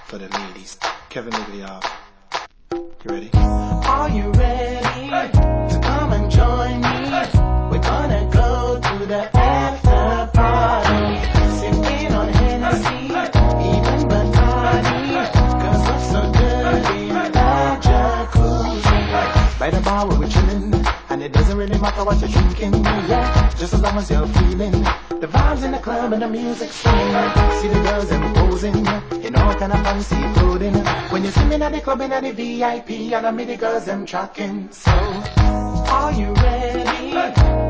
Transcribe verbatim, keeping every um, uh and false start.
for the ladies. Kevin Migliar. You ready? Are you ready to come and join me? We're gonna go to the after party, sipping on Hennessy, even Bacardi, cause we're so dirty in the jacuzzi. By the bar where we're chillin', and it doesn't really matter what you're drinking, yeah, just as long as you're feeling the vibes in the club and the music swinging. See the girls them posing in all kind of fancy clothing. When you see me at the club in the V I P, and I meet the girls them tracking. So, are you ready?